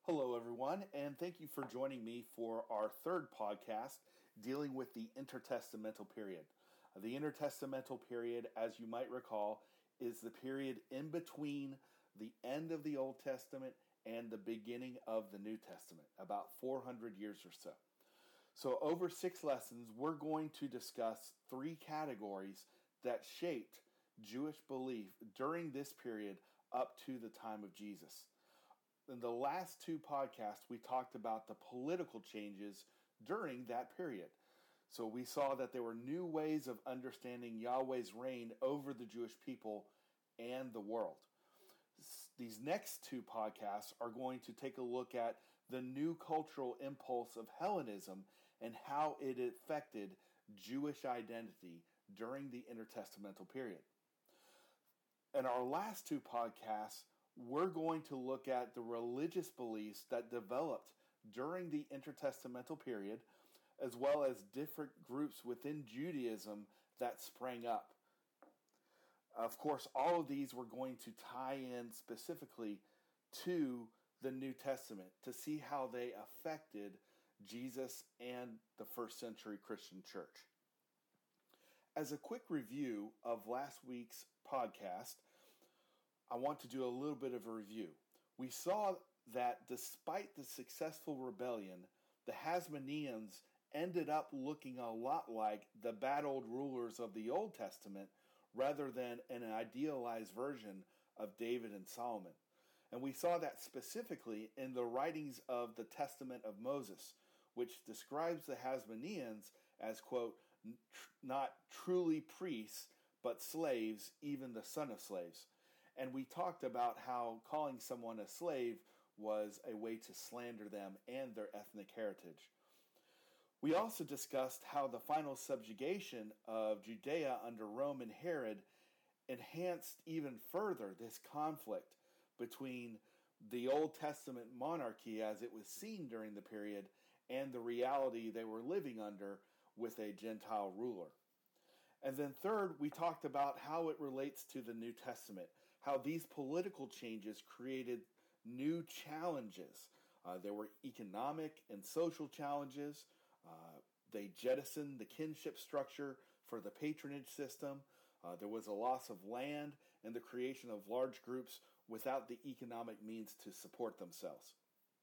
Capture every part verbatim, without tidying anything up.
Hello, everyone, and thank you for joining me for our third podcast dealing with the intertestamental period. The intertestamental period, as you might recall, is the period in between the end of the Old Testament and the beginning of the New Testament, about four hundred years or so. So over six lessons, we're going to discuss three categories that shaped Jewish belief during this period up to the time of Jesus. In the last two podcasts, we talked about the political changes during that period. So we saw that there were new ways of understanding Yahweh's reign over the Jewish people and the world. These next two podcasts are going to take a look at the new cultural impulse of Hellenism and how it affected Jewish identity during the intertestamental period. In our last two podcasts, we're going to look at the religious beliefs that developed during the intertestamental period, as well as different groups within Judaism that sprang up. Of course, all of these were going to tie in specifically to the New Testament to see how they affected Jesus and the first century Christian church. As a quick review of last week's podcast, I want to do a little bit of a review. We saw that despite the successful rebellion, the Hasmoneans ended up looking a lot like the bad old rulers of the Old Testament rather than an idealized version of David and Solomon. And we saw that specifically in the writings of the Testament of Moses, which describes the Hasmoneans as, quote, not truly priests, but slaves, even the son of slaves. And we talked about how calling someone a slave was a way to slander them and their ethnic heritage. We also discussed how the final subjugation of Judea under Rome and Herod enhanced even further this conflict between the Old Testament monarchy as it was seen during the period and the reality they were living under with a Gentile ruler. And then third, we talked about how it relates to the New Testament, how these political changes created new challenges. Uh, there were economic and social challenges. Uh, they jettisoned the kinship structure for the patronage system. Uh, there was a loss of land and the creation of large groups without the economic means to support themselves.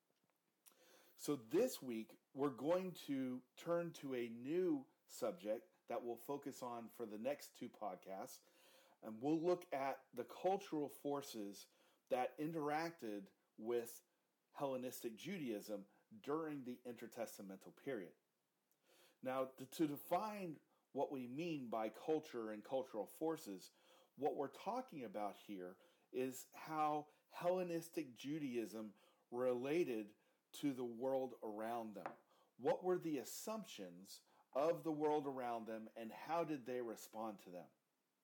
So this week, we're going to turn to a new subject that we'll focus on for the next two podcasts. And we'll look at the cultural forces that interacted with Hellenistic Judaism during the intertestamental period. Now, to, to define what we mean by culture and cultural forces, what we're talking about here is how Hellenistic Judaism related to the world around them. What were the assumptions of the world around them, and how did they respond to them?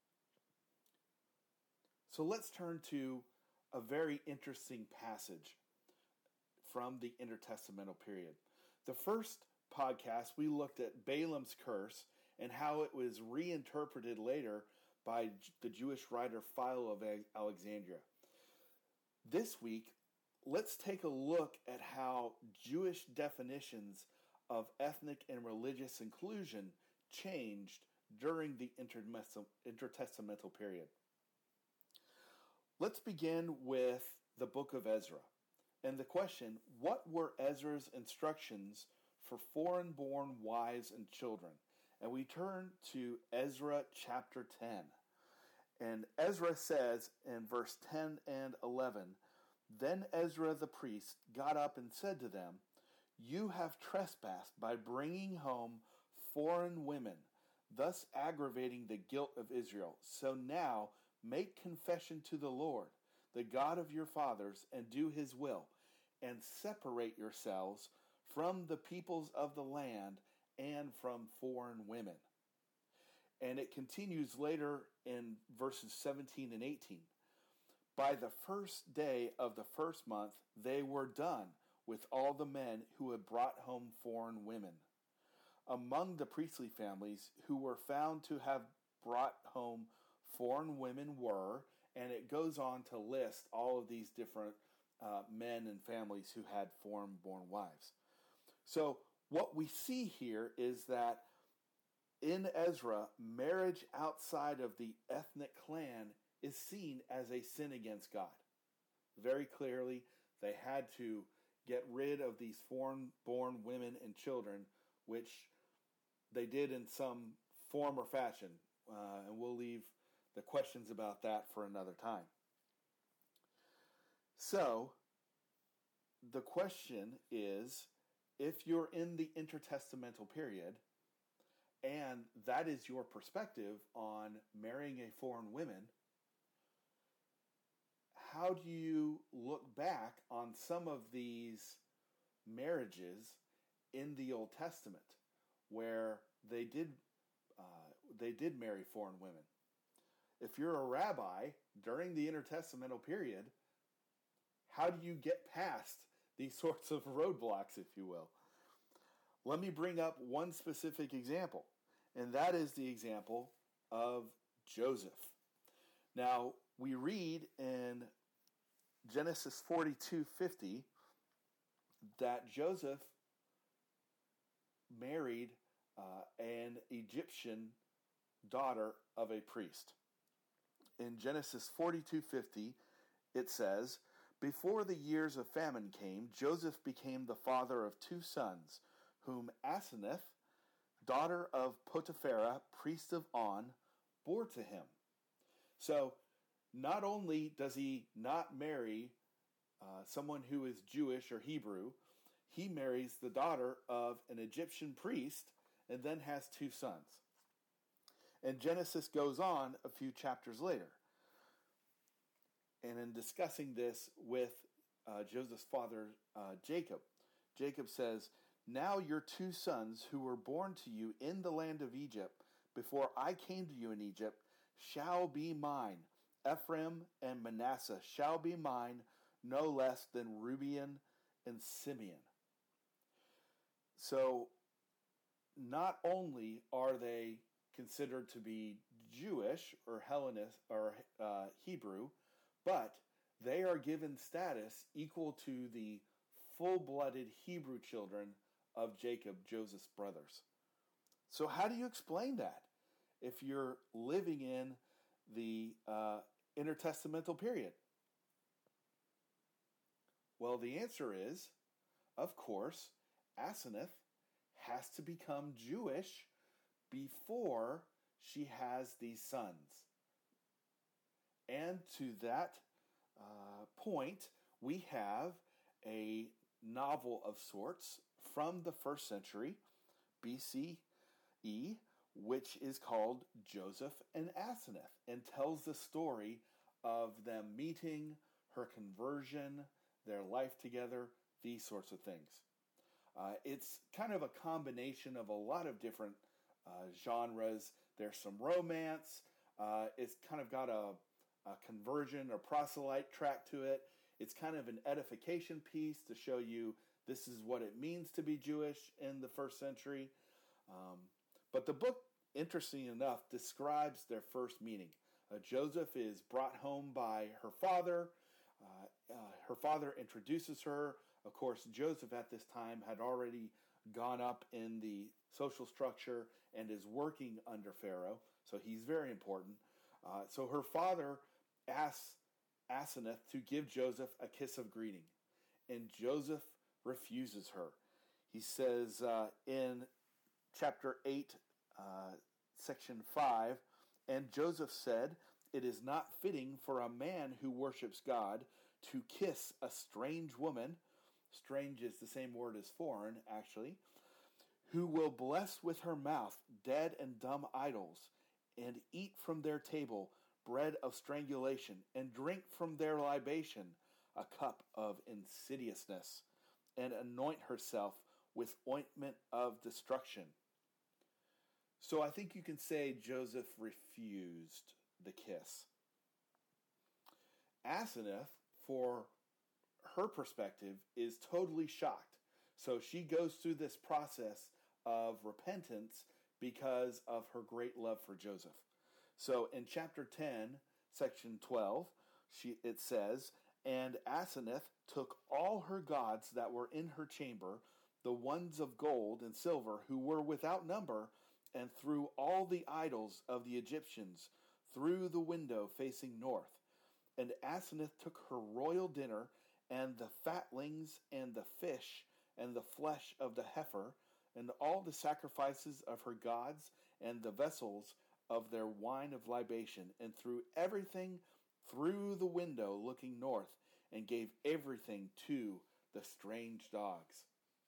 So let's turn to a very interesting passage from the intertestamental period. The first podcast, we looked at Balaam's curse and how it was reinterpreted later by the Jewish writer Philo of Alexandria. This week, let's take a look at how Jewish definitions of ethnic and religious inclusion changed during the intertestamental period. Let's begin with the book of Ezra and the question, what were Ezra's instructions for foreign-born wives and children? And we turn to Ezra chapter ten. And Ezra says in verse ten and eleven, "Then Ezra the priest got up and said to them, 'You have trespassed by bringing home foreign women, thus aggravating the guilt of Israel. So now make confession to the Lord, the God of your fathers, and do his will, and separate yourselves from the peoples of the land and from foreign women.'" And it continues later in verses seventeen and eighteen. "By the first day of the first month they were done with all the men who had brought home foreign women. Among the priestly families who were found to have brought home foreign women were," and it goes on to list all of these different uh, men and families who had foreign-born wives. So what we see here is that in Ezra, marriage outside of the ethnic clan is seen as a sin against God. Very clearly, they had to get rid of these foreign-born women and children, which they did in some form or fashion. Uh, and we'll leave the questions about that for another time. So, the question is, if you're in the intertestamental period, and that is your perspective on marrying a foreign woman, how do you look back on some of these marriages in the Old Testament where they did uh, they did marry foreign women? If you're a rabbi during the intertestamental period, how do you get past these sorts of roadblocks, if you will? Let me bring up one specific example, and that is the example of Joseph. Now, we read in Genesis forty-two fifty that Joseph married uh, an Egyptian daughter of a priest. In Genesis forty-two fifty, it says, "Before the years of famine came, Joseph became the father of two sons, whom Asenath, daughter of Potipharah, priest of On, bore to him." So, not only does he not marry uh, someone who is Jewish or Hebrew, he marries the daughter of an Egyptian priest and then has two sons. And Genesis goes on a few chapters later. And in discussing this with uh, Joseph's father, uh, Jacob, Jacob says, "Now your two sons who were born to you in the land of Egypt, before I came to you in Egypt, shall be mine. Ephraim and Manasseh shall be mine, no less than Reuben and Simeon." So, not only are they considered to be Jewish or Hellenist or uh, Hebrew, but they are given status equal to the full-blooded Hebrew children of Jacob, Joseph's brothers. So how do you explain that if you're living in the uh, intertestamental period? Well, the answer is, of course, Asenath has to become Jewish before she has these sons. And to that uh, point, we have a novel of sorts from the first century B C E, which is called Joseph and Asenath, and tells the story of them meeting, her conversion, their life together, these sorts of things. Uh, it's kind of a combination of a lot of different uh, genres. There's some romance. Uh, it's kind of got a, a conversion or proselyte track to it. It's kind of an edification piece to show you this is what it means to be Jewish in the first century. Um, but the book, interesting enough, describes their first meeting. Uh, Joseph is brought home by her father. Uh, uh, her father introduces her. Of course, Joseph at this time had already gone up in the social structure and is working under Pharaoh, so he's very important. Uh, so her father asks Asenath to give Joseph a kiss of greeting, and Joseph refuses her. He says uh, in chapter eight, uh, section five, "And Joseph said, 'It is not fitting for a man who worships God to kiss a strange woman,'" strange is the same word as foreign, actually, "'who will bless with her mouth dead and dumb idols, and eat from their table bread of strangulation, and drink from their libation a cup of insidiousness, and anoint herself with ointment of destruction.'" So I think you can say Joseph refused the kiss. Asenath, for her perspective, is totally shocked. So she goes through this process of repentance because of her great love for Joseph. So in chapter ten, section twelve, she, it says, And Asenath took all her gods that were in her chamber, the ones of gold and silver, who were without number, and threw all the idols of the Egyptians through the window facing north. And Asenath took her royal dinner, and the fatlings, and the fish, and the flesh of the heifer, and all the sacrifices of her gods, and the vessels of their wine of libation, and threw everything through the window looking north, and gave everything to the strange dogs.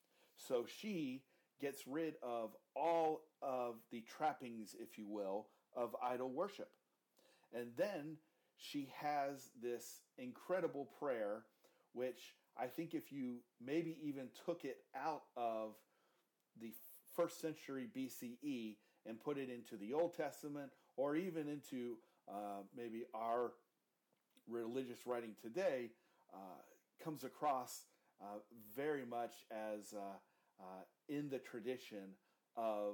So she gets rid of all of the trappings, if you will, of idol worship. And then she has this incredible prayer, which I think if you maybe even took it out of the first century B C E and put it into the Old Testament, or even into uh, maybe our religious writing today, uh, comes across uh, very much as uh, uh, in the tradition of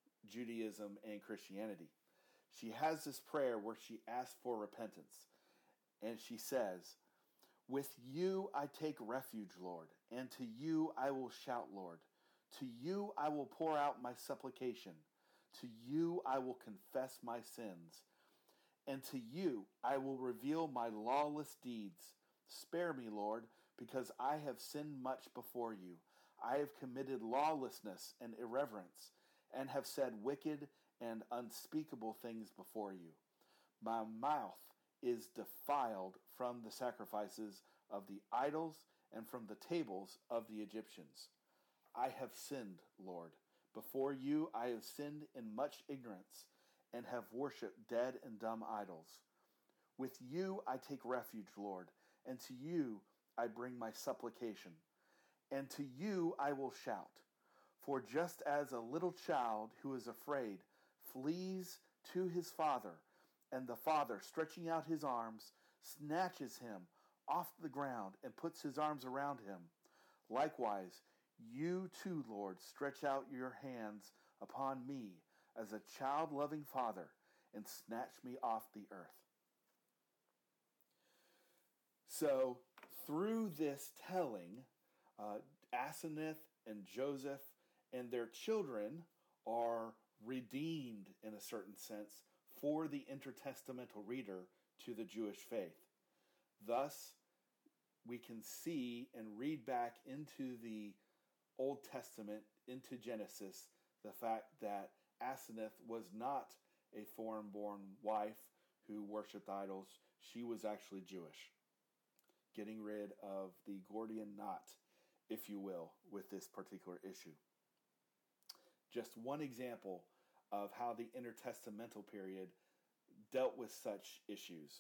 Judaism and Christianity. She has this prayer where she asks for repentance. And she says, "With you I take refuge, Lord, and to you I will shout, Lord. To you I will pour out my supplication. To you I will confess my sins. And to you I will reveal my lawless deeds. Spare me, Lord, because I have sinned much before you. I have committed lawlessness and irreverence, and have said wicked and unspeakable things before you. My mouth is defiled from the sacrifices of the idols and from the tables of the Egyptians. I have sinned, Lord. Before you I have sinned in much ignorance, and have worshipped dead and dumb idols. With you I take refuge, Lord, and to you I bring my supplication. And to you I will shout. For just as a little child who is afraid flees to his father, and the father, stretching out his arms, snatches him off the ground and puts his arms around him, likewise, you too, Lord, stretch out your hands upon me as a child-loving father, and snatch me off the earth." So, through this telling, uh, Asenath and Joseph and their children are redeemed, in a certain sense, for the intertestamental reader to the Jewish faith. Thus, we can see and read back into the Old Testament, into Genesis, the fact that Asenath was not a foreign-born wife who worshipped idols. She was actually Jewish, getting rid of the Gordian knot, if you will, with this particular issue. Just one example of how the intertestamental period dealt with such issues.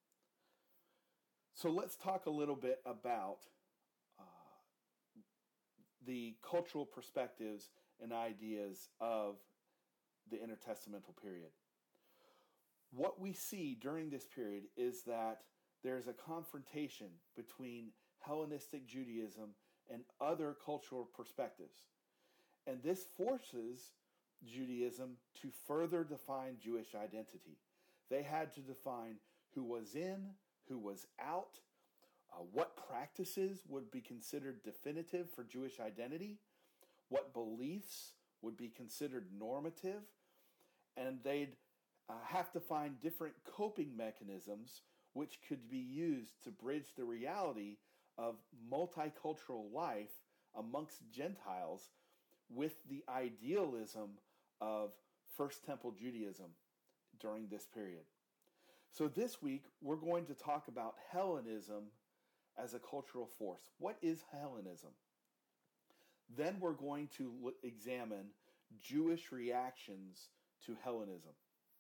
So let's talk a little bit about uh, the cultural perspectives and ideas of the intertestamental period. What we see during this period is that there's a confrontation between Hellenistic Judaism and other cultural perspectives. And this forces Judaism to further define Jewish identity. They had to define who was in, who was out, uh, what practices would be considered definitive for Jewish identity, what beliefs would be considered normative, and they'd uh, have to find different coping mechanisms which could be used to bridge the reality of multicultural life amongst Gentiles with the idealism of First Temple Judaism during this period. So this week, we're going to talk about Hellenism as a cultural force. What is Hellenism? Then we're going to look, examine Jewish reactions to Hellenism.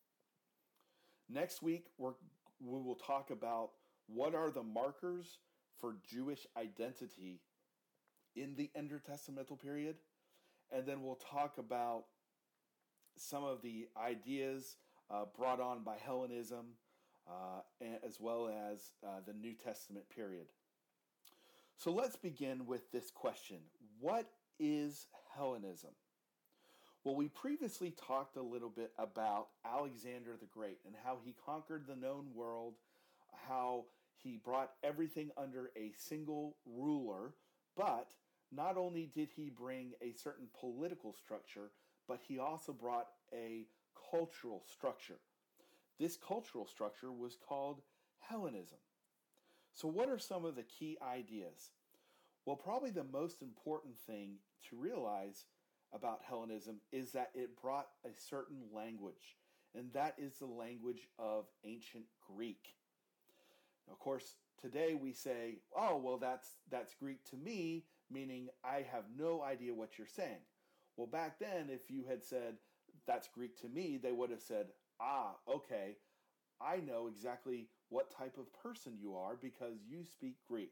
Next week, we're, we will talk about what are the markers for Jewish identity in the intertestamental period. And then we'll talk about some of the ideas uh, brought on by Hellenism, uh, as well as uh, the New Testament period. So let's begin with this question. What is Hellenism? Well, we previously talked a little bit about Alexander the Great and how he conquered the known world, how He brought everything under a single ruler, but not only did he bring a certain political structure, but he also brought a cultural structure. This cultural structure was called Hellenism. So what are some of the key ideas? Well, probably the most important thing to realize about Hellenism is that it brought a certain language, and that is the language of ancient Greek. Of course, today we say, oh, well, that's that's Greek to me, meaning I have no idea what you're saying. Well, back then, if you had said, that's Greek to me, they would have said, ah, okay, I know exactly what type of person you are because you speak Greek.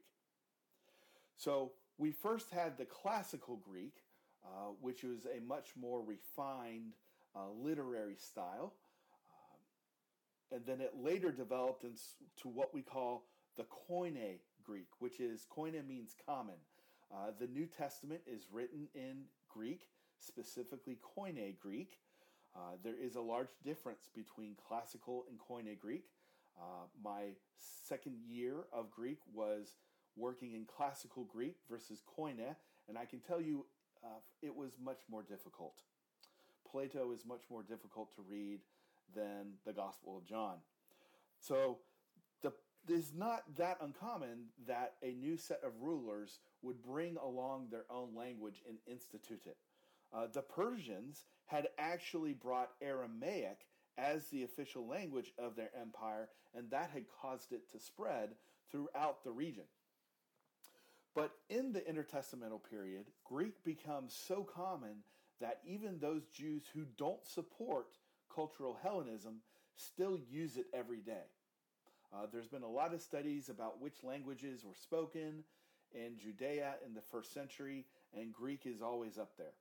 So we first had the classical Greek, uh, which was a much more refined uh, literary style. And then it later developed into what we call the Koine Greek, which is, Koine means common. Uh, the New Testament is written in Greek, specifically Koine Greek. Uh, there is a large difference between classical and Koine Greek. Uh, my second year of Greek was working in classical Greek versus Koine, and I can tell you uh, it was much more difficult. Plato is much more difficult to read than the Gospel of John. So the, it's not that uncommon that a new set of rulers would bring along their own language and institute it. Uh, the Persians had actually brought Aramaic as the official language of their empire, and that had caused it to spread throughout the region. But in the intertestamental period, Greek becomes so common that even those Jews who don't support cultural Hellenism still use it every day. Uh, there's been a lot of studies about which languages were spoken in Judea in the first century, and Greek is always up there.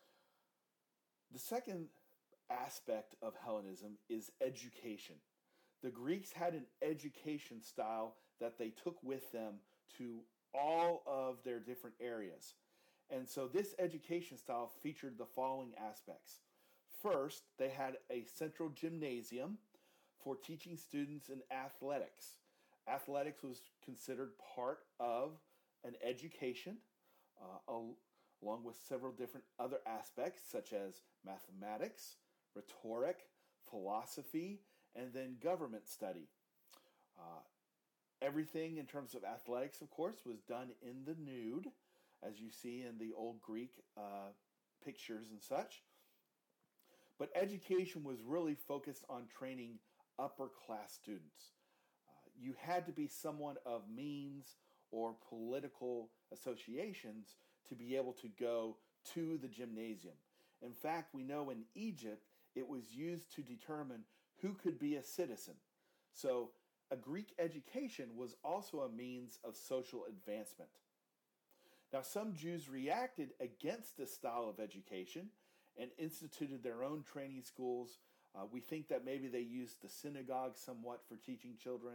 The second aspect of Hellenism is education. The Greeks had an education style that they took with them to all of their different areas. And so this education style featured the following aspects. First, they had a central gymnasium for teaching students in athletics. Athletics was considered part of an education, uh, along with several different other aspects such as mathematics, rhetoric, philosophy, and then government study. Uh, everything in terms of athletics, of course, was done in the nude, as you see in the old Greek uh, pictures and such. But education was really focused on training upper class students. Uh, you had to be someone of means or political associations to be able to go to the gymnasium. In fact, we know in Egypt it was used to determine who could be a citizen. So a Greek education was also a means of social advancement. Now, some Jews reacted against this style of education and instituted their own training schools. Uh, we think that maybe they used the synagogue somewhat for teaching children.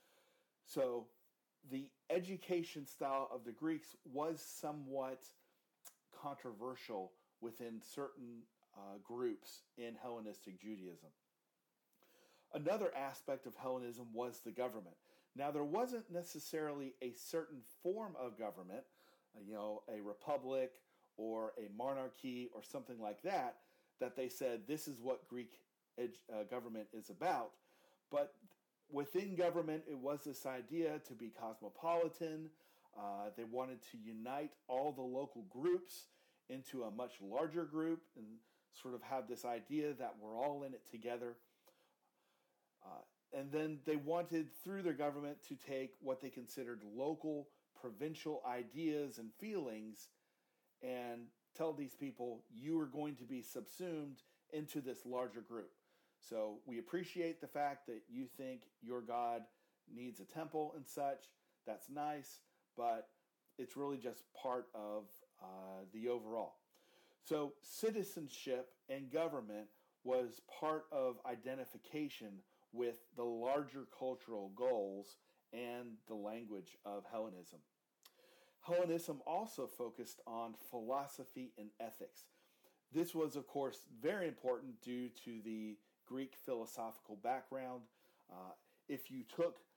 So the education style of the Greeks was somewhat controversial within certain uh, groups in Hellenistic Judaism. Another aspect of Hellenism was the government. Now, there wasn't necessarily a certain form of government, you know, a republic or a monarchy or something like that, that they said this is what Greek ed- uh, government is about. But within government, it was this idea to be cosmopolitan. Uh, they wanted to unite all the local groups into a much larger group and sort of have this idea that we're all in it together. Uh, and then they wanted, through their government, to take what they considered local, provincial ideas and feelings and tell these people, you are going to be subsumed into this larger group. So we appreciate the fact that you think your God needs a temple and such. That's nice, but it's really just part of uh, the overall. So citizenship and government was part of identification with the larger cultural goals and the language of Hellenism. Hellenism also focused on philosophy and ethics. This was, of course, very important due to the Greek philosophical background. Uh, if you took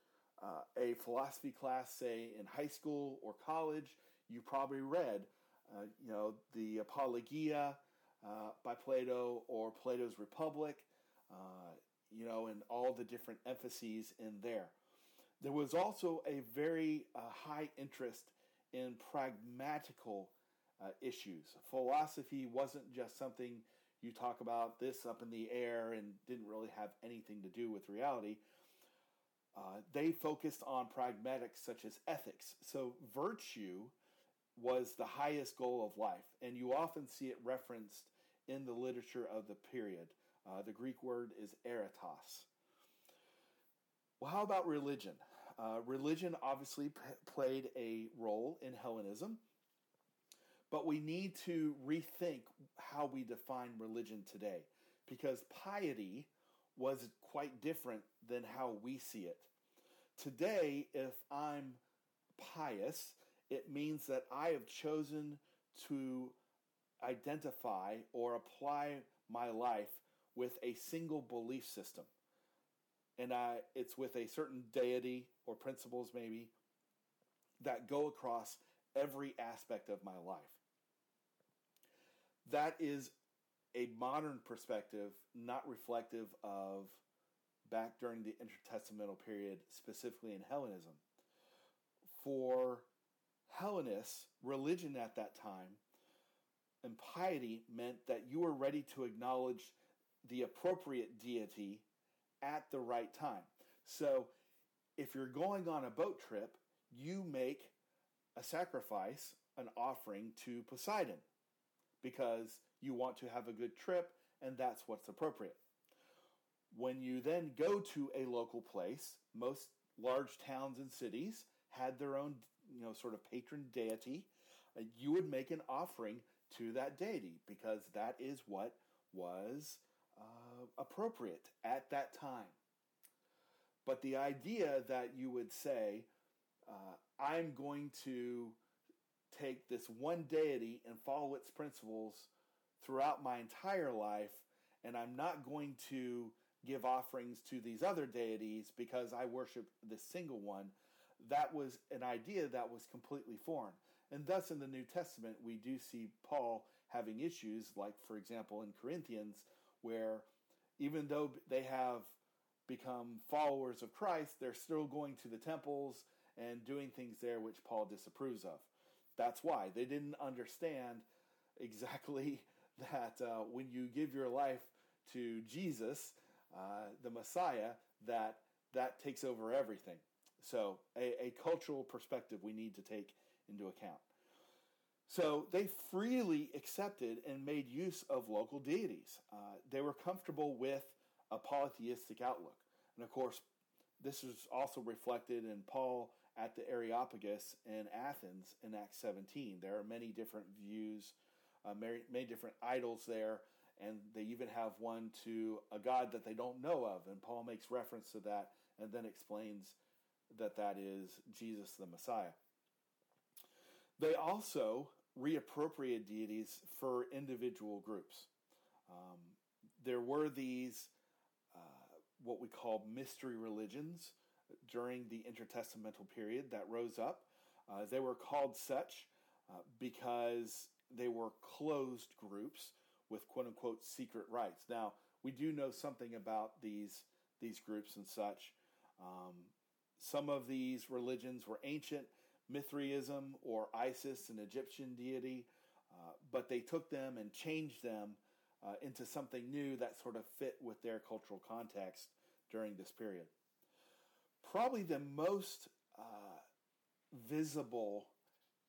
uh, a philosophy class, say in high school or college, you probably read, uh, you know, the Apologia uh, by Plato or Plato's Republic, uh, you know, and all the different emphases in there. There was also a very uh, high interest in pragmatical uh, issues. Philosophy wasn't just something you talk about this up in the air and didn't really have anything to do with reality. Uh, they focused on pragmatics such as ethics. So virtue was the highest goal of life, and you often see it referenced in the literature of the period. Uh, the Greek word is eritos. Well, how about religion? Uh, religion obviously p- played a role in Hellenism, but we need to rethink how we define religion today, because piety was quite different than how we see it. Today, if I'm pious, it means that I have chosen to identify or apply my life with a single belief system. And I, it's with a certain deity or principles maybe that go across every aspect of my life. That is a modern perspective, not reflective of back during the intertestamental period, specifically in Hellenism. For Hellenists, religion at that time and piety meant that you were ready to acknowledge the appropriate deity at the right time. So if you're going on a boat trip, you make a sacrifice, an offering to Poseidon, because you want to have a good trip, and that's what's appropriate. When you then go to a local place, most large towns and cities had their own, you know, sort of patron deity. Uh, you would make an offering to that deity because that is what was uh, appropriate at that time. But the idea that you would say, uh, I'm going to take this one deity and follow its principles throughout my entire life, and I'm not going to give offerings to these other deities because I worship this single one, that was an idea that was completely foreign. And thus in the New Testament, we do see Paul having issues, like, for example, in Corinthians, where even though they have become followers of Christ, they're still going to the temples and doing things there which Paul disapproves of. That's why. They didn't understand exactly that uh, when you give your life to Jesus, uh, the Messiah, that that takes over everything. So a, a cultural perspective we need to take into account. So they freely accepted and made use of local deities. Uh, they were comfortable with a polytheistic outlook. And of course, this is also reflected in Paul at the Areopagus in Athens in Acts seventeen. There are many different views, uh, many, many different idols there, and they even have one to a god that they don't know of. And Paul makes reference to that and then explains that that is Jesus the Messiah. They also reappropriated deities for individual groups. Um, there were these, uh, what we call mystery religions during the intertestamental period that rose up. Uh, they were called such uh, because they were closed groups with quote-unquote secret rites. Now, we do know something about these, these groups and such. Um, some of these religions were ancient, Mithraism or Isis, an Egyptian deity, uh, but they took them and changed them uh, into something new that sort of fit with their cultural context during this period. Probably the most uh, visible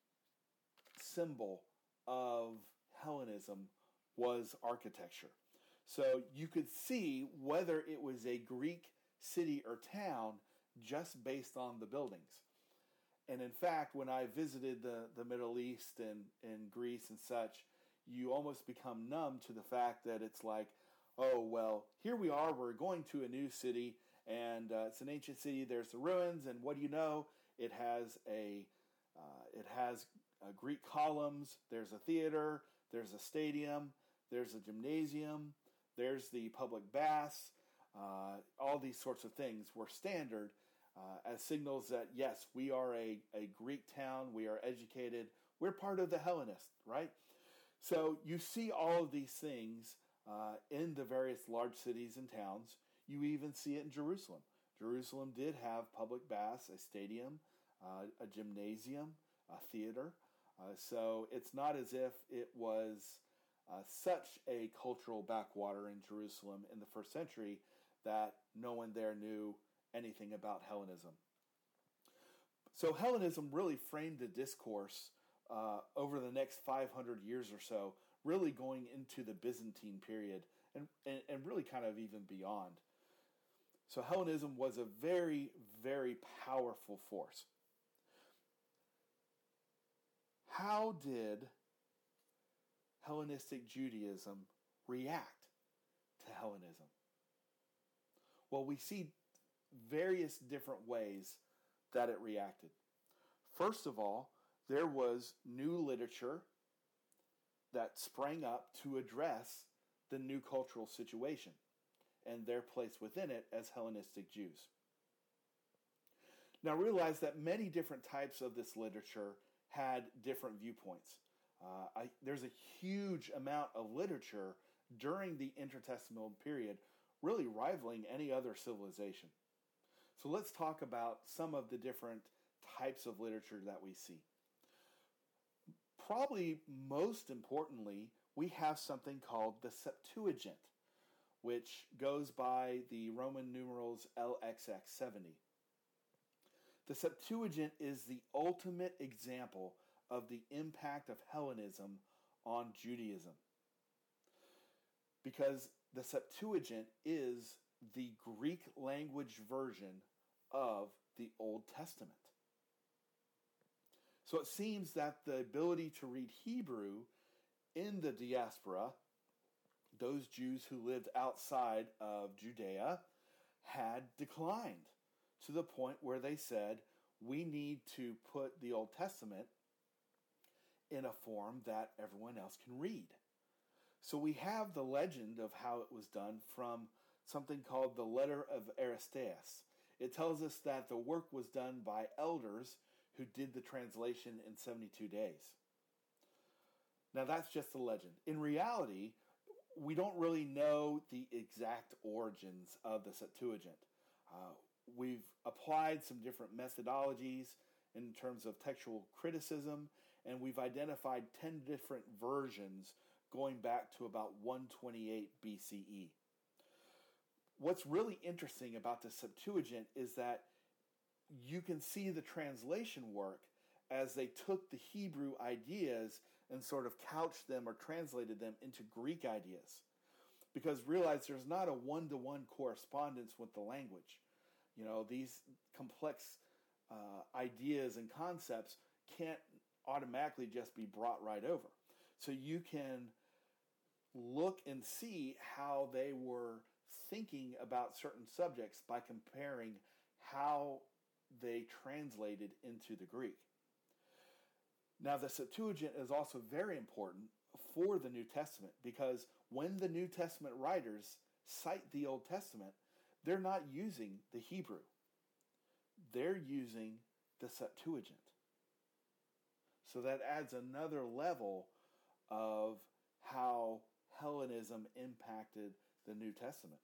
symbol of Hellenism was architecture. So you could see whether it was a Greek city or town just based on the buildings. And in fact, when I visited the, the Middle East and, and Greece and such, you almost become numb to the fact that it's like, oh, well, here we are, we're going to a new city, and uh, it's an ancient city, there's the ruins, and what do you know? It has a uh, it has uh, Greek columns, there's a theater, there's a stadium, there's a gymnasium, there's the public baths, uh, all these sorts of things were standard uh, as signals that, yes, we are a, a Greek town, we are educated, we're part of the Hellenists, right? So you see all of these things uh, in the various large cities and towns. You even see it in Jerusalem. Jerusalem did have public baths, a stadium, uh, a gymnasium, a theater. Uh, so it's not as if it was uh, such a cultural backwater in Jerusalem in the first century that no one there knew anything about Hellenism. So Hellenism really framed the discourse uh, over the next five hundred years or so, really going into the Byzantine period and, and, and really kind of even beyond. So Hellenism was a very, very powerful force. How did Hellenistic Judaism react to Hellenism? Well, we see various different ways that it reacted. First of all, there was new literature that sprang up to address the new cultural situation and their place within it as Hellenistic Jews. Now realize that many different types of this literature had different viewpoints. Uh, I, there's a huge amount of literature during the intertestamental period, really rivaling any other civilization. So let's talk about some of the different types of literature that we see. Probably most importantly, we have something called the Septuagint, which goes by the Roman numerals L X X seventy. The Septuagint is the ultimate example of the impact of Hellenism on Judaism, because the Septuagint is the Greek language version of the Old Testament. So it seems that the ability to read Hebrew in the diaspora, those Jews who lived outside of Judea, had declined to the point where they said, we need to put the Old Testament in a form that everyone else can read. So we have the legend of how it was done from something called the Letter of Aristeas. It tells us that the work was done by elders who did the translation in seventy-two days. Now that's just a legend. In reality, we don't really know the exact origins of the Septuagint. Uh, we've applied some different methodologies in terms of textual criticism, and we've identified ten different versions going back to about one twenty-eight B C E. What's really interesting about the Septuagint is that you can see the translation work as they took the Hebrew ideas and sort of couched them or translated them into Greek ideas. Because realize there's not a one-to-one correspondence with the language. You know, these complex uh, ideas and concepts can't automatically just be brought right over. So you can look and see how they were thinking about certain subjects by comparing how they translated into the Greek. Now, the Septuagint is also very important for the New Testament because when the New Testament writers cite the Old Testament, they're not using the Hebrew. They're using the Septuagint. So that adds another level of how Hellenism impacted the New Testament.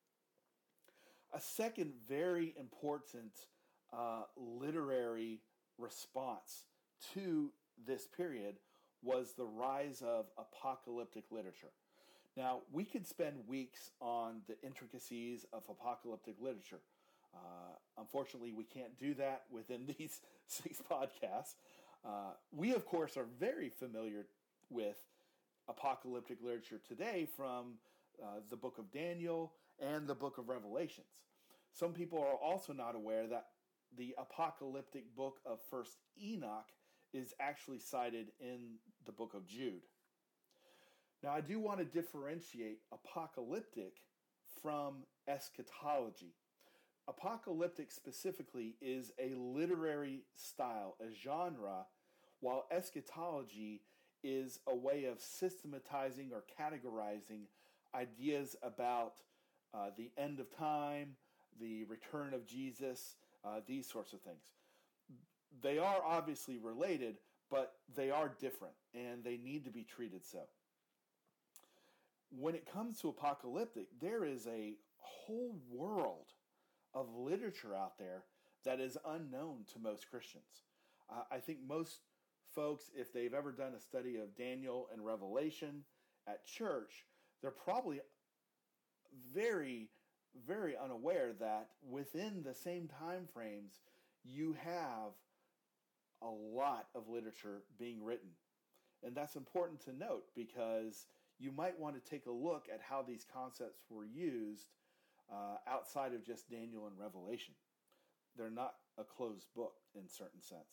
A second very important uh, literary response to this period was the rise of apocalyptic literature. Now, we could spend weeks on the intricacies of apocalyptic literature. Uh, unfortunately, we can't do that within these six podcasts. Uh, we, of course, are very familiar with apocalyptic literature today from uh, the book of Daniel and the book of Revelations. Some people are also not aware that the apocalyptic book of First Enoch is actually cited in the book of Jude. Now, I do want to differentiate apocalyptic from eschatology. Apocalyptic specifically is a literary style, a genre, while eschatology is a way of systematizing or categorizing ideas about uh, the end of time, the return of Jesus, uh, these sorts of things. They are obviously related, but they are different, and they need to be treated so. When it comes to apocalyptic, there is a whole world of literature out there that is unknown to most Christians. Uh, I think most folks, if they've ever done a study of Daniel and Revelation at church, they're probably very, very unaware that within the same time frames, you have a lot of literature being written. And that's important to note because you might want to take a look at how these concepts were used uh, outside of just Daniel and Revelation. They're not a closed book in a certain sense.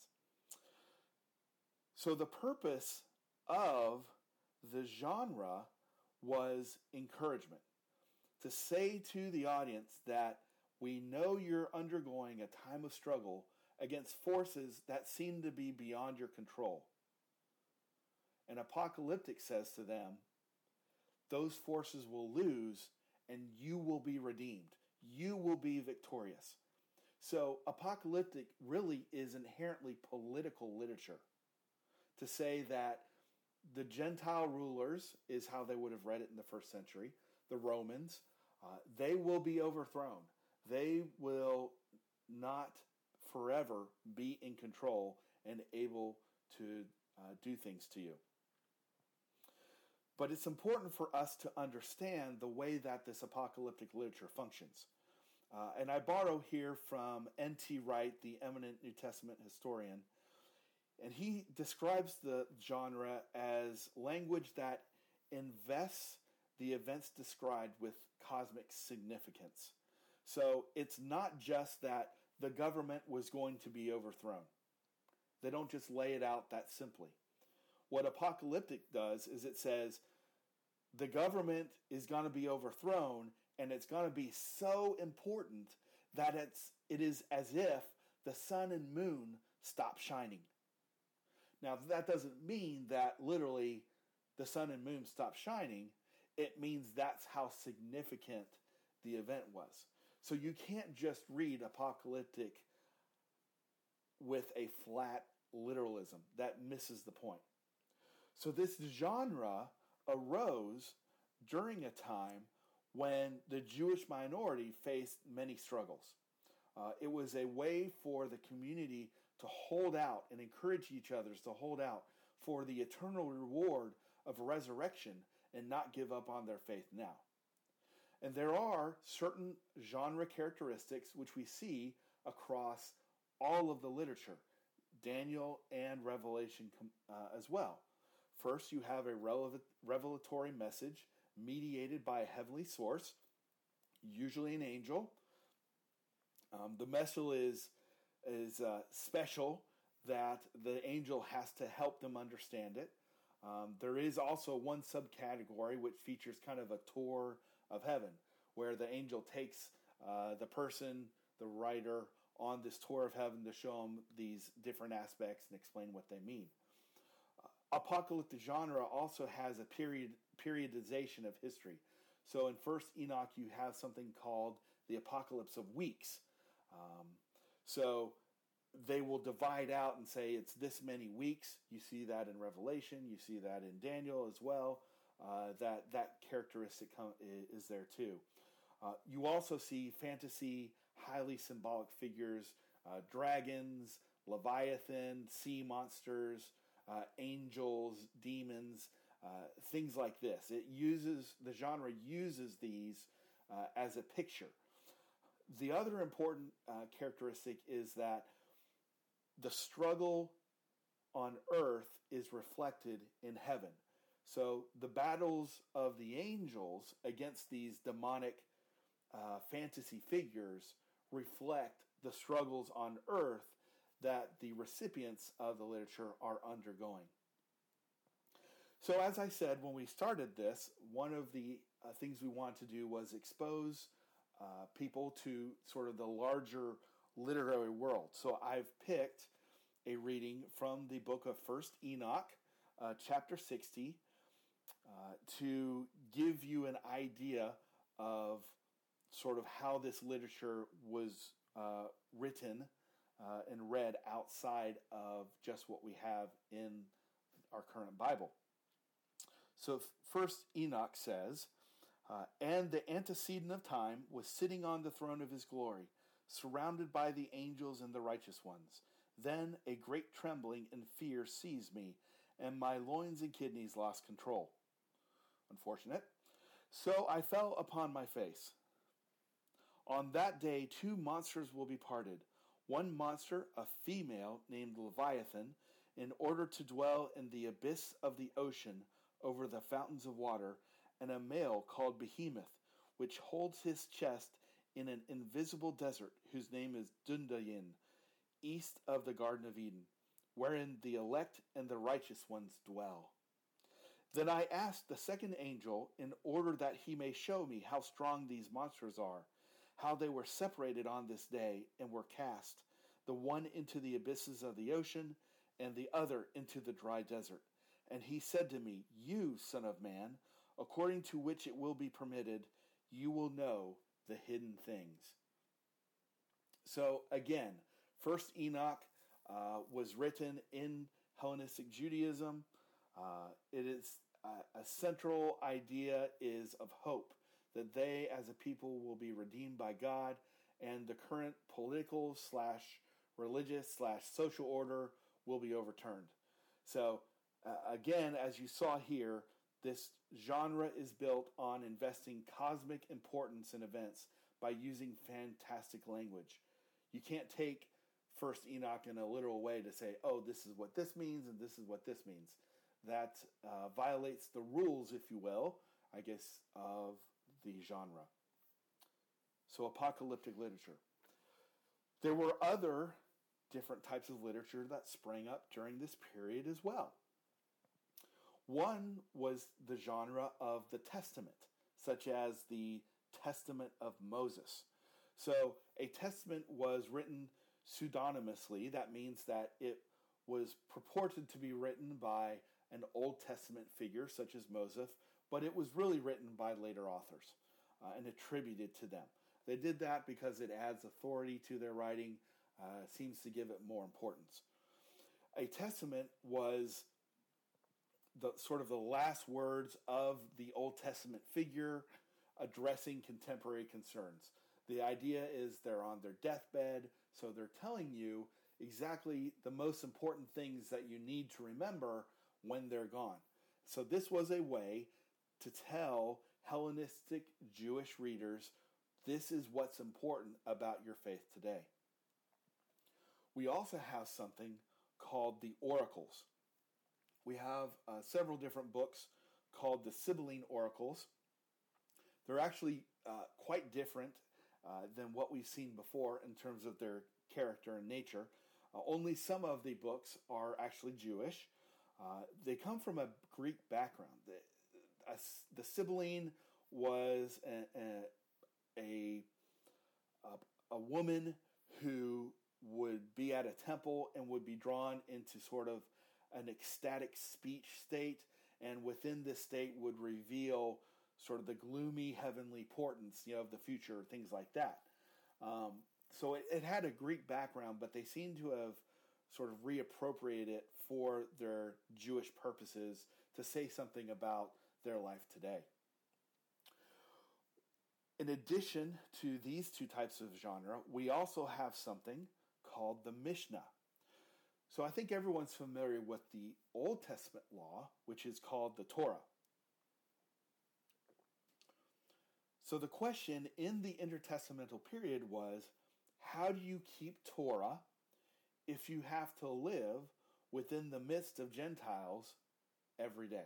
So the purpose of the genre was encouragement. To say to the audience that we know you're undergoing a time of struggle against forces that seem to be beyond your control. And apocalyptic says to them, those forces will lose and you will be redeemed. You will be victorious. So apocalyptic really is inherently political literature. To say that the Gentile rulers is how they would have read it in the first century, the Romans, uh, they will be overthrown. They will not forever be in control and able to uh, do things to you. But it's important for us to understand the way that this apocalyptic literature functions. Uh, and I borrow here from N T Wright, the eminent New Testament historian, and he describes the genre as language that invests the events described with cosmic significance. So it's not just that the government was going to be overthrown. They don't just lay it out that simply. What apocalyptic does is it says the government is going to be overthrown, and it's going to be so important that it's it is as if the sun and moon stop shining. Now, that doesn't mean that literally the sun and moon stop shining. It means that's how significant the event was. So you can't just read apocalyptic with a flat literalism. That misses the point. So this genre arose during a time when the Jewish minority faced many struggles. Uh, it was a way for the community to hold out and encourage each other to hold out for the eternal reward of resurrection and not give up on their faith now. And there are certain genre characteristics which we see across all of the literature, Daniel and Revelation uh, as well. First, you have a relevant, revelatory message mediated by a heavenly source, usually an angel. Um, the message is, is uh, special that the angel has to help them understand it. Um, there is also one subcategory which features kind of a tour of heaven, where the angel takes uh, the person, the writer, on this tour of heaven to show them these different aspects and explain what they mean. Uh, apocalyptic genre also has a period periodization of history. So in First Enoch, you have something called the apocalypse of weeks. Um, so they will divide out and say it's this many weeks. You see that in Revelation. You see that in Daniel as well. Uh, that that characteristic com- is there too. Uh, you also see fantasy, highly symbolic figures, uh, dragons, Leviathan, sea monsters, uh, angels, demons, uh, things like this. It uses, the genre uses these uh, as a picture. The other important uh, characteristic is that the struggle on earth is reflected in heaven. So the battles of the angels against these demonic uh, fantasy figures reflect the struggles on earth that the recipients of the literature are undergoing. So as I said, when we started this, one of the uh, things we wanted to do was expose uh, people to sort of the larger literary world. So I've picked a reading from the book of First Enoch, uh, chapter sixty, uh, to give you an idea of sort of how this literature was uh, written written uh, and read outside of just what we have in our current Bible. So first Enoch says, uh, and the antecedent of time was sitting on the throne of his glory, surrounded by the angels and the righteous ones. Then a great trembling and fear seized me, and my loins and kidneys lost control. Unfortunate. So I fell upon my face. On that day two monsters will be parted. One monster, a female named Leviathan, in order to dwell in the abyss of the ocean over the fountains of water, and a male called Behemoth, which holds his chest in an invisible desert, whose name is Dundayin, east of the Garden of Eden, wherein the elect and the righteous ones dwell. Then I asked the second angel, in order that he may show me how strong these monsters are, how they were separated on this day and were cast, the one into the abysses of the ocean, and the other into the dry desert. And he said to me, You, son of man, according to which it will be permitted, you will know the hidden things. So again, First Enoch uh, was written in Hellenistic Judaism. Uh, it is uh, a central idea is of hope, that they as a people will be redeemed by God, and the current political slash religious slash social order will be overturned. So uh, again, as you saw here, this genre is built on investing cosmic importance in events by using fantastic language. You can't take First Enoch in a literal way to say, oh, this is what this means and this is what this means. That uh, violates the rules, if you will, I guess, of the genre. So apocalyptic literature. There were other different types of literature that sprang up during this period as well. One was the genre of the Testament, such as the Testament of Moses. So a testament was written pseudonymously. That means that it was purported to be written by an Old Testament figure, such as Moses, but it was really written by later authors uh, and attributed to them. They did that because it adds authority to their writing, uh, seems to give it more importance. A testament was the sort of the last words of the Old Testament figure addressing contemporary concerns. The idea is they're on their deathbed, so they're telling you exactly the most important things that you need to remember when they're gone. So this was a way to tell Hellenistic Jewish readers, this is what's important about your faith today. We also have something called the oracles. We have uh, several different books called the Sibylline Oracles. They're actually uh, quite different uh, than what we've seen before in terms of their character and nature. Uh, only some of the books are actually Jewish. Uh, they come from a Greek background. The, a, the Sibylline was a, a, a, a woman who would be at a temple and would be drawn into sort of an ecstatic speech state, and within this state would reveal sort of the gloomy heavenly portents, you know, of the future, things like that. Um, so it, it had a Greek background, but they seem to have sort of reappropriated it for their Jewish purposes to say something about their life today. In addition to these two types of genre, we also have something called the Mishnah. So I think everyone's familiar with the Old Testament law, which is called the Torah. So the question in the intertestamental period was, how do you keep Torah if you have to live within the midst of Gentiles every day?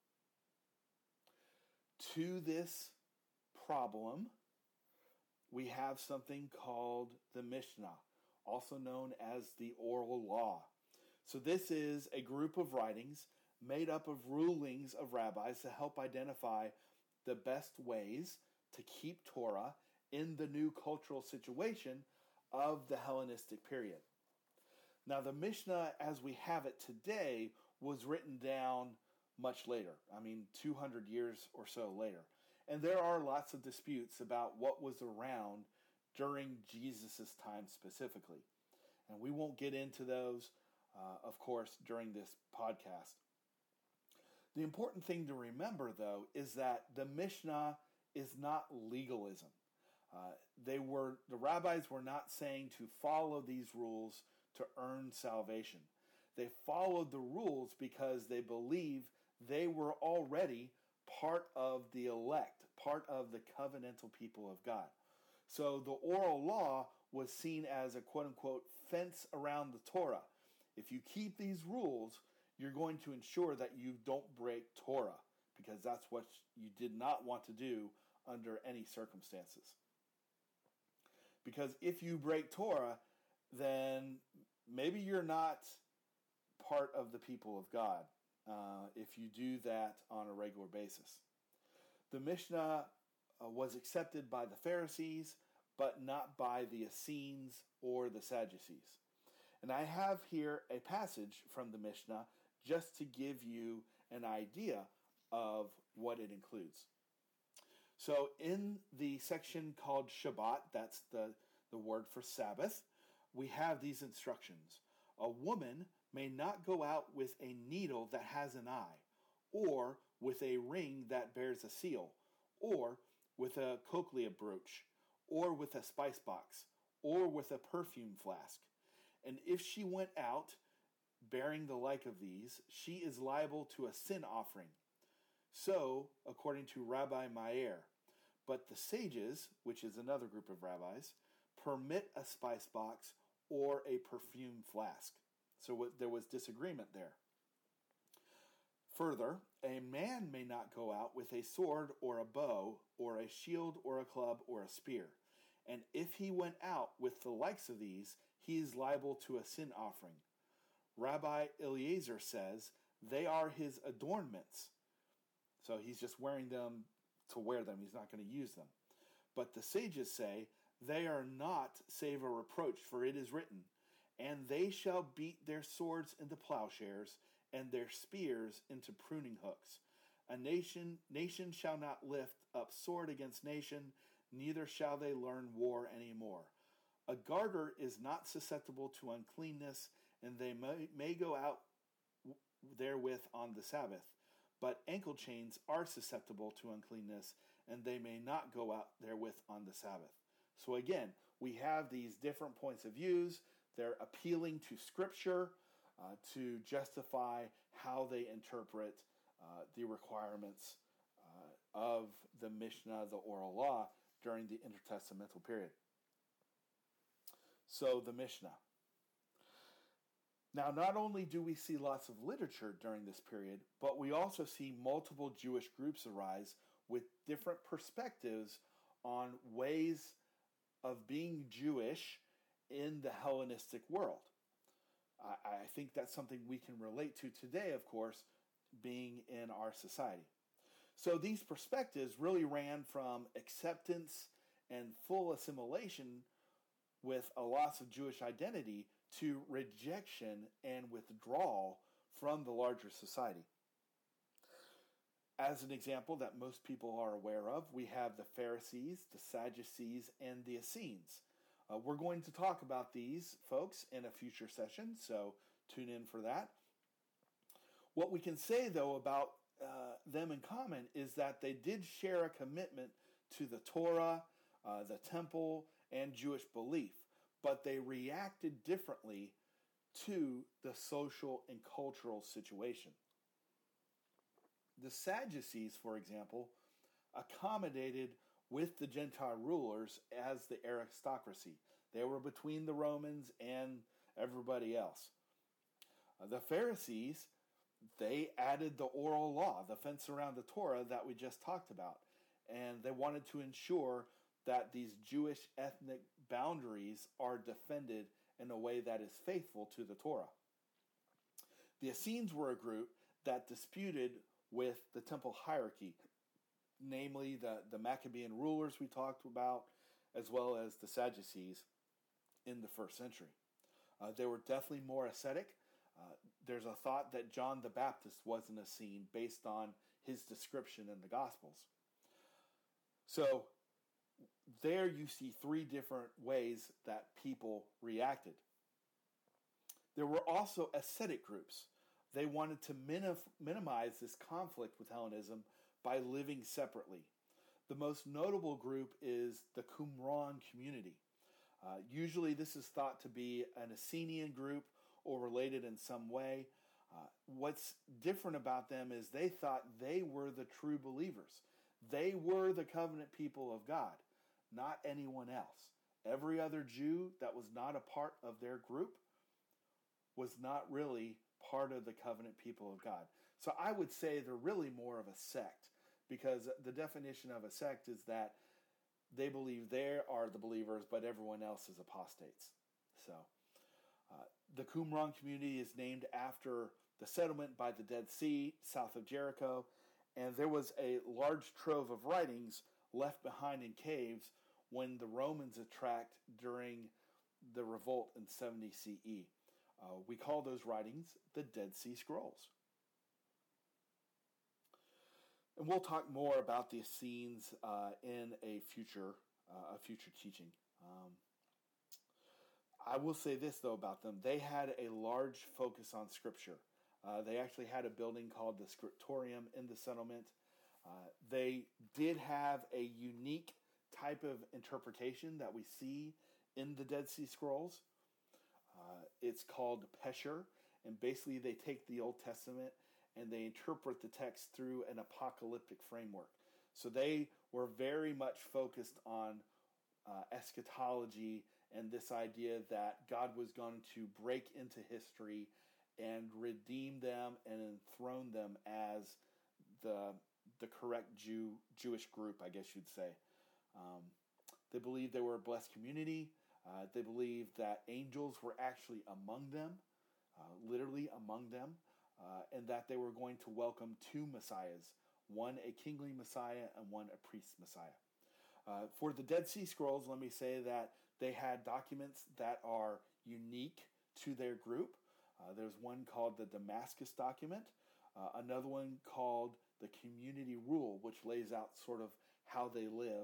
To this problem, we have something called the Mishnah, also known as the oral law. So this is a group of writings made up of rulings of rabbis to help identify the best ways to keep Torah in the new cultural situation of the Hellenistic period. Now, the Mishnah, as we have it today, was written down much later. I mean, two hundred years or so later. And there are lots of disputes about what was around during Jesus' time specifically. And we won't get into those, uh, of course, during this podcast. The important thing to remember, though, is that the Mishnah is not legalism. Uh, they were the rabbis were not saying to follow these rules to earn salvation. They followed the rules because they believed they were already part of the elect, part of the covenantal people of God. So the oral law was seen as a quote-unquote fence around the Torah. If you keep these rules, you're going to ensure that you don't break Torah, because that's what you did not want to do under any circumstances. Because if you break Torah, then maybe you're not part of the people of God uh, if you do that on a regular basis. The Mishnah uh, was accepted by the Pharisees, but not by the Essenes or the Sadducees. And I have here a passage from the Mishnah just to give you an idea of what it includes. So in the section called Shabbat, that's the, the word for Sabbath, we have these instructions. A woman may not go out with a needle that has an eye, or with a ring that bears a seal, or with a cochlea brooch, or with a spice box, or with a perfume flask. And if she went out bearing the like of these, she is liable to a sin offering. So, according to Rabbi Meir. But the sages, which is another group of rabbis, permit a spice box or a perfume flask. So what, there was disagreement there. Further, a man may not go out with a sword or a bow or a shield or a club or a spear. And if he went out with the likes of these, he is liable to a sin offering. Rabbi Eliezer says they are his adornments. So he's just wearing them to wear them. He's not going to use them. But the sages say they are not save a reproach, for it is written, and they shall beat their swords into plowshares and their spears into pruning hooks. A nation nation shall not lift up sword against nation, neither shall they learn war any more. A garter is not susceptible to uncleanness, and they may, may go out therewith on the Sabbath. But ankle chains are susceptible to uncleanness, and they may not go out therewith on the Sabbath. So again, we have these different points of views. They're appealing to Scripture uh, to justify how they interpret uh, the requirements uh, of the Mishnah, the oral law, during the intertestamental period. So the Mishnah. Now, not only do we see lots of literature during this period, but we also see multiple Jewish groups arise with different perspectives on ways of being Jewish in the Hellenistic world. I, I think that's something we can relate to today, of course, being in our society. So these perspectives really ran from acceptance and full assimilation with a loss of Jewish identity to rejection and withdrawal from the larger society. As an example that most people are aware of, we have the Pharisees, the Sadducees, and the Essenes. Uh, we're going to talk about these folks in a future session, so tune in for that. What we can say, though, about uh, them in common is that they did share a commitment to the Torah, uh, the temple, and Jewish belief, but they reacted differently to the social and cultural situation. The Sadducees, for example, accommodated with the Gentile rulers as the aristocracy. They were between the Romans and everybody else. Uh, the Pharisees, they added the oral law, the fence around the Torah that we just talked about, and they wanted to ensure that these Jewish ethnic boundaries are defended in a way that is faithful to the Torah. The Essenes were a group that disputed with the temple hierarchy, namely the, the Maccabean rulers we talked about, as well as the Sadducees in the first century. Uh, they were definitely more ascetic. Uh, there's a thought that John the Baptist was an Essene based on his description in the Gospels. So, there you see three different ways that people reacted. There were also ascetic groups. They wanted to minim- minimize this conflict with Hellenism by living separately. The most notable group is the Qumran community. Uh, usually this is thought to be an Essenian group or related in some way. Uh, what's different about them is they thought they were the true believers. They were the covenant people of God, not anyone else. Every other Jew that was not a part of their group was not really part of the covenant people of God. So I would say they're really more of a sect, because the definition of a sect is that they believe they are the believers, but everyone else is apostates. So uh, the Qumran community is named after the settlement by the Dead Sea south of Jericho, and there was a large trove of writings left behind in caves when the Romans attacked during the revolt in seventy C E. Uh, we call those writings the Dead Sea Scrolls. And we'll talk more about these scenes uh, in a future uh, a future teaching. Um, I will say this, though, about them. They had a large focus on Scripture. Uh, they actually had a building called the Scriptorium in the settlement. Uh, they did have a unique type of interpretation that we see in the Dead Sea Scrolls. Uh, it's called Pesher, and basically they take the Old Testament and they interpret the text through an apocalyptic framework. So they were very much focused on uh, eschatology and this idea that God was going to break into history and redeem them and enthrone them as the the correct Jew Jewish group, I guess you'd say. Um, they believed they were a blessed community. Uh, they believed that angels were actually among them, uh, literally among them, uh, and that they were going to welcome two messiahs, one a kingly messiah and one a priest messiah. Uh, for the Dead Sea Scrolls, let me say that they had documents that are unique to their group. Uh, there's one called the Damascus document, uh, another one called the Community Rule, which lays out sort of how they live,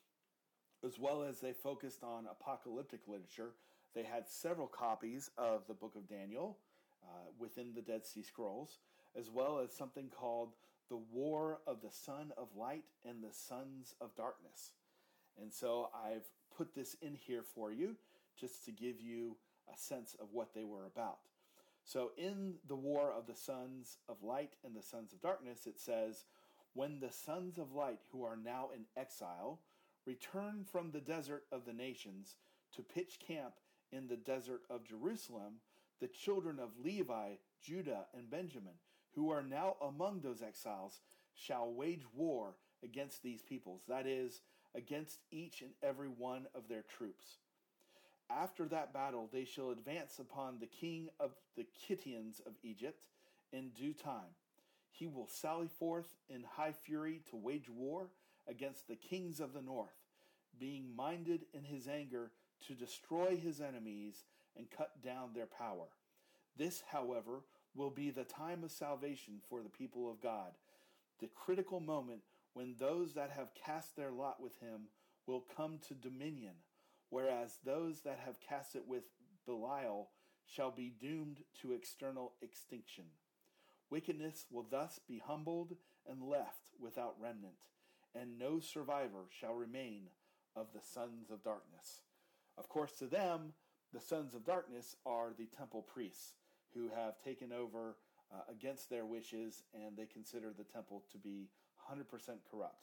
as well as they focused on apocalyptic literature. They had several copies of the Book of Daniel uh, within the Dead Sea Scrolls, as well as something called the War of the Son of Light and the Sons of Darkness. And so I've put this in here for you just to give you a sense of what they were about. So in the War of the Sons of Light and the Sons of Darkness, it says, "When the sons of light who are now in exile return from the desert of the nations to pitch camp in the desert of Jerusalem, the children of Levi, Judah, and Benjamin, who are now among those exiles, shall wage war against these peoples," that is, against each and every one of their troops. "After that battle they shall advance upon the king of the Kittians of Egypt in due time. He will sally forth in high fury to wage war against the kings of the north, being minded in his anger to destroy his enemies and cut down their power. This, however, will be the time of salvation for the people of God, the critical moment when those that have cast their lot with him will come to dominion, whereas those that have cast it with Belial shall be doomed to external extinction. Wickedness will thus be humbled and left without remnant, and no survivor shall remain of the sons of darkness." Of course, to them, the sons of darkness are the temple priests who have taken over uh, against their wishes, and they consider the temple to be one hundred percent corrupt.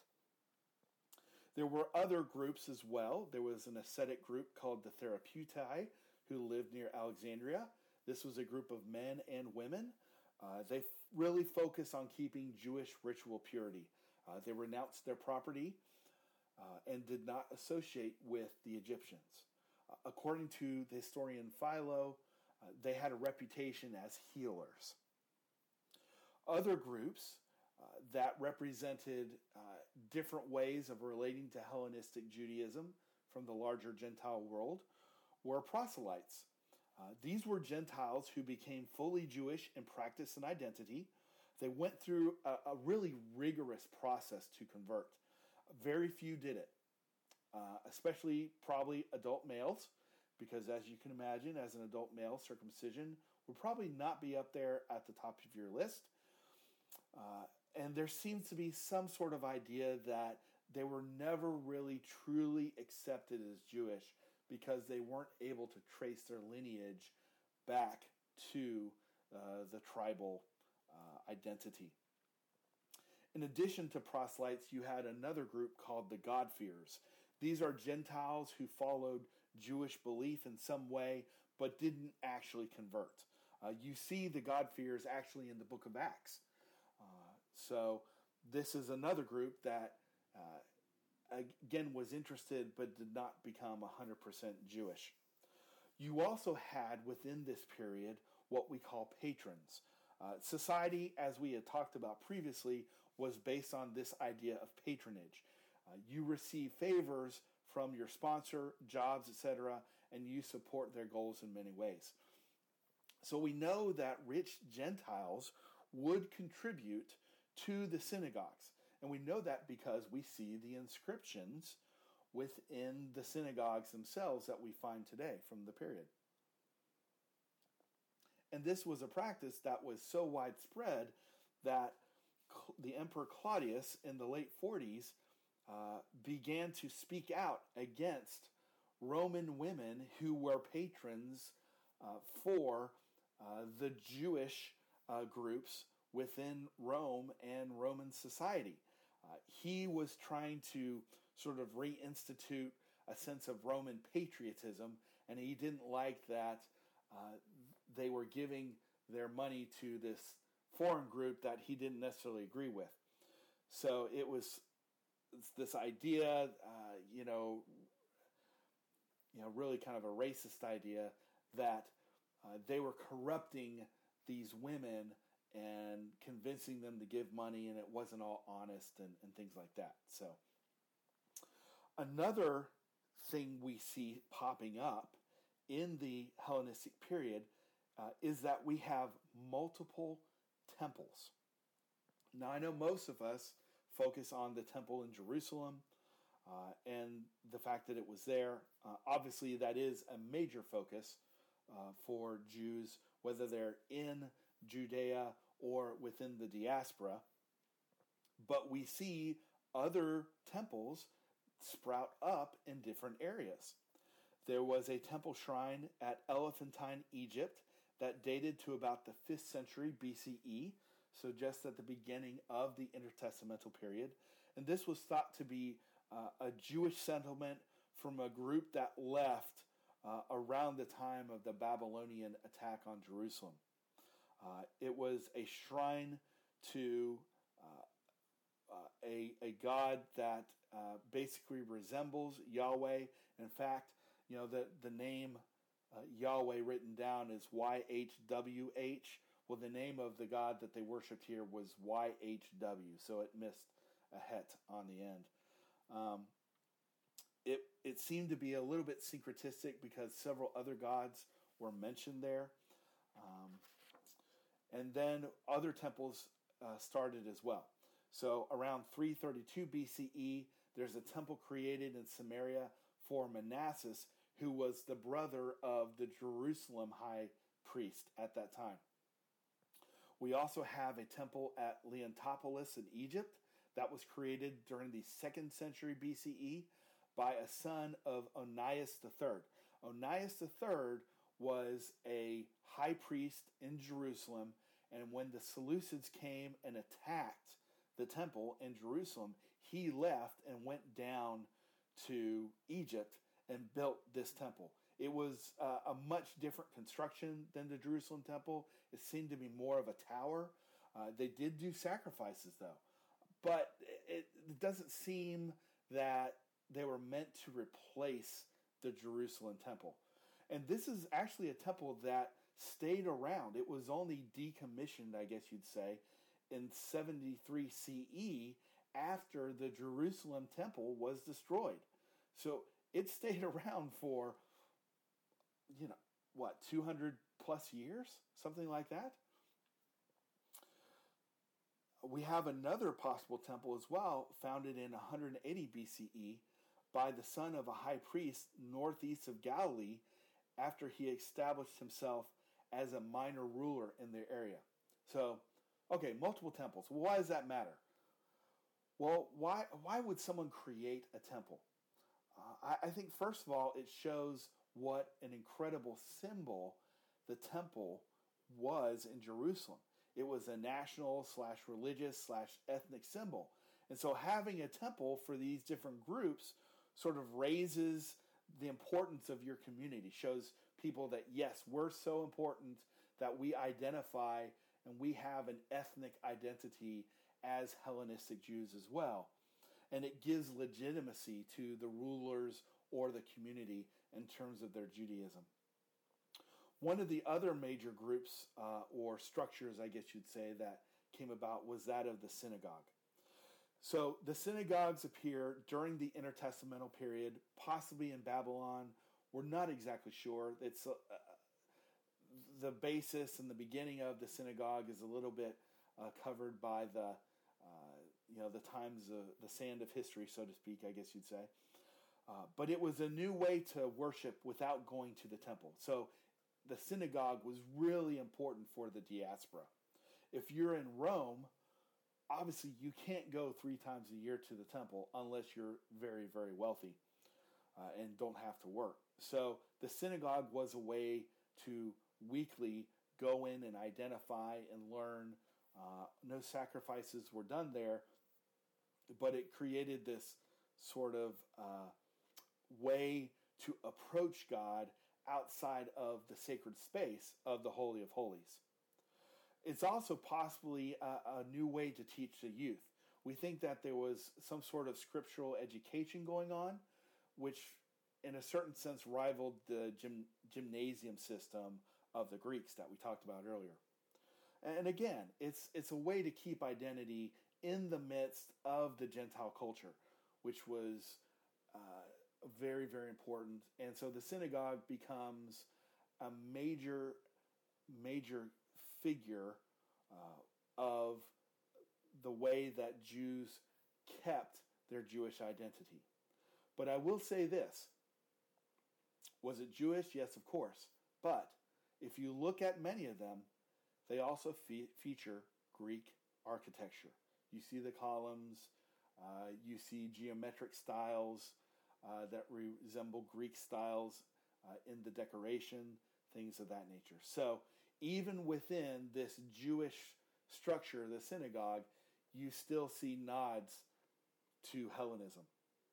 There were other groups as well. There was an ascetic group called the Therapeutae who lived near Alexandria. This was a group of men and women. Uh, they f- really focused on keeping Jewish ritual purity. Uh, they renounced their property uh, and did not associate with the Egyptians. Uh, according to the historian Philo, uh, they had a reputation as healers. Other groups uh, that represented uh, different ways of relating to Hellenistic Judaism from the larger Gentile world were proselytes. Uh, these were Gentiles who became fully Jewish in practice and identity. They went through a, a really rigorous process to convert. Very few did it. uh, especially probably adult males, because as you can imagine, as an adult male, circumcision would probably not be up there at the top of your list. Uh, and there seems to be some sort of idea that they were never really truly accepted as Jewish because they weren't able to trace their lineage back to uh, the tribal uh, identity. In addition to proselytes, you had another group called the God-fearers. These are Gentiles who followed Jewish belief in some way, but didn't actually convert. Uh, you see the God-fearers actually in the book of Acts. Uh, so this is another group that, uh, again, was interested but did not become one hundred percent Jewish. You also had within this period what we call patrons. Uh, society, as we had talked about previously, was based on this idea of patronage. Uh, you receive favors from your sponsor, jobs, et cetera, and you support their goals in many ways. So we know that rich Gentiles would contribute to the synagogues. And we know that because we see the inscriptions within the synagogues themselves that we find today from the period. And this was a practice that was so widespread that the Emperor Claudius in the late forties uh, began to speak out against Roman women who were patrons uh, for uh, the Jewish uh, groups within Rome and Roman society. Uh, he was trying to sort of reinstitute a sense of Roman patriotism, and he didn't like that uh, they were giving their money to this foreign group that he didn't necessarily agree with. So it was this idea, uh, you know, you know, really kind of a racist idea that uh, they were corrupting these women and convincing them to give money, and it wasn't all honest and, and things like that. So another thing we see popping up in the Hellenistic period uh, is that we have multiple temples. Now, I know most of us focus on the temple in Jerusalem uh, and the fact that it was there. Uh, obviously, that is a major focus uh, for Jews, whether they're in Judea or within the diaspora. But we see other temples sprout up in different areas. There was a temple shrine at Elephantine, Egypt, that dated to about the fifth century B C E, so just at the beginning of the intertestamental period. And this was thought to be uh, a Jewish settlement from a group that left uh, around the time of the Babylonian attack on Jerusalem. Uh, it was a shrine to uh, uh, a, a god that uh, basically resembles Yahweh. In fact, you know, the, the name uh, Yahweh written down is Y H W H. Well, the name of the god that they worshipped here was Y H W, so it missed a het on the end. Um, it, it seemed to be a little bit syncretistic because several other gods were mentioned there. Um, and then other temples uh, started as well. So around three thirty-two B C E, there's a temple created in Samaria for Manasseh, who was the brother of the Jerusalem high priest at that time. We also have a temple at Leontopolis in Egypt that was created during the second century B C E by a son of Onias the third. Onias the third was a high priest in Jerusalem, and when the Seleucids came and attacked the temple in Jerusalem, he left and went down to Egypt and built this temple. It was uh, a much different construction than the Jerusalem temple. It seemed to be more of a tower. Uh, they did do sacrifices, though. But it, it doesn't seem that they were meant to replace the Jerusalem temple. And this is actually a temple that stayed around. It was only decommissioned, I guess you'd say, in seventy-three C E after the Jerusalem temple was destroyed. So it stayed around for, you know, what, two hundred plus years? Something like that? We have another possible temple as well, founded in one hundred eighty B C E by the son of a high priest northeast of Galilee after he established himself as a minor ruler in their area. So, okay, multiple temples. Well, why does that matter? Well, why why would someone create a temple? Uh, I, I think, first of all, it shows what an incredible symbol the temple was in Jerusalem. It was a national slash religious slash ethnic symbol. And so having a temple for these different groups sort of raises the importance of your community, shows people that, yes, we're so important that we identify and we have an ethnic identity as Hellenistic Jews as well. And it gives legitimacy to the rulers or the community in terms of their Judaism. One of the other major groups uh, or structures, I guess you'd say, that came about was that of the synagogue. So the synagogues appear during the intertestamental period, possibly in Babylon. We're not exactly sure. It's uh, the basis and the beginning of the synagogue is a little bit uh, covered by the uh, you know the times of the sand of history, so to speak, I guess you'd say. Uh, but it was a new way to worship without going to the temple. So the synagogue was really important for the diaspora. If you're in Rome, obviously you can't go three times a year to the temple unless you're very, very wealthy uh, and don't have to work. So the synagogue was a way to weekly go in and identify and learn. Uh, no sacrifices were done there, but it created this sort of uh, way to approach God outside of the sacred space of the Holy of Holies. It's also possibly a, a new way to teach the youth. We think that there was some sort of scriptural education going on, which in a certain sense rivaled the gym, gymnasium system of the Greeks that we talked about earlier. And again, it's it's a way to keep identity in the midst of the Gentile culture, which was uh, very, very important. And so the synagogue becomes a major, major figure uh, of the way that Jews kept their Jewish identity. But I will say this. Was it Jewish? Yes, of course. But if you look at many of them, they also fe- feature Greek architecture. You see the columns, uh, you see geometric styles uh, that resemble Greek styles uh, in the decoration, things of that nature. So even within this Jewish structure, the synagogue, you still see nods to Hellenism.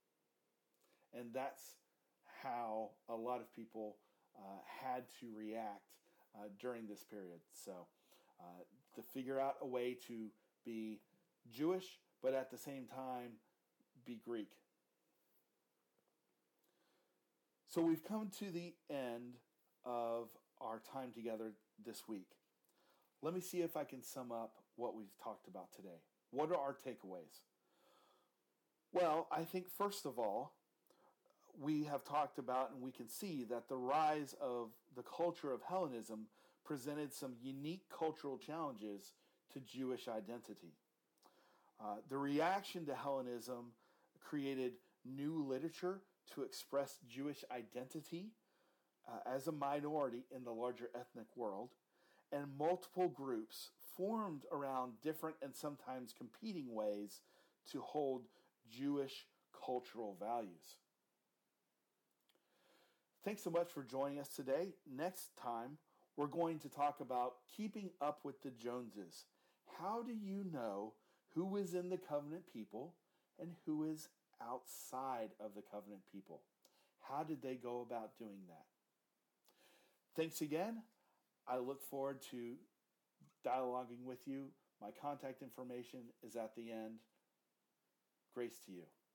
And that's how a lot of people uh, had to react uh, during this period. So uh, to figure out a way to be Jewish, but at the same time be Greek. So we've come to the end of our time together this week. Let me see if I can sum up what we've talked about today. What are our takeaways? Well, I think first of all, we have talked about and we can see that the rise of the culture of Hellenism presented some unique cultural challenges to Jewish identity. Uh, the reaction to Hellenism created new literature to express Jewish identity uh, as a minority in the larger ethnic world, and multiple groups formed around different and sometimes competing ways to hold Jewish cultural values. Thanks so much for joining us today. Next time, we're going to talk about keeping up with the Joneses. How do you know who is in the covenant people and who is outside of the covenant people? How did they go about doing that? Thanks again. I look forward to dialoguing with you. My contact information is at the end. Grace to you.